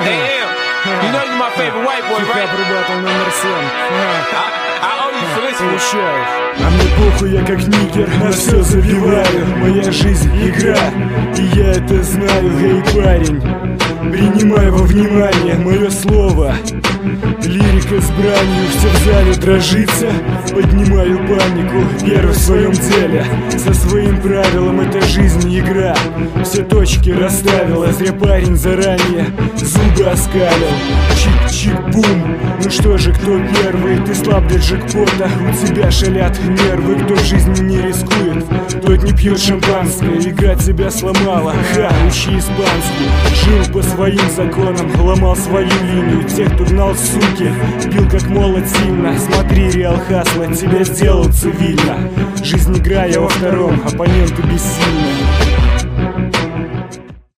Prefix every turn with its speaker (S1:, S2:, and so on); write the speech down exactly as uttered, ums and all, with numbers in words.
S1: Hey, M, you know you're my favorite white boy, right?
S2: Обрабатывал номер семь.
S1: I, I owe you for this one.
S2: Получаешь. А мне похуй, я как нигер на все забиваю. Моя жизнь игра, и я это знаю. Эй, парень, принимай во внимание мое слово. Лирика с бранью, все в зале дрожится. Поднимаю панику, первый в своем деле. Со своим правилом эта жизнь игра. Все точки расставила, зря парень заранее зубы оскалил. Чик-чик-бум, ну что же, кто первый? Ты слаб для джекпота, у тебя шалят нервы. Кто в жизни не рискует, тот не пьет шампанское. Игра тебя сломала, ха, учи испанский. Жил по своим законам, ломал свою линию. Тех, кто гнал суки, бил как молот сильно. Смотри, Реал Хасла тебя сделал цивильно. Жизнь игра, я во втором, оппоненты бессильны.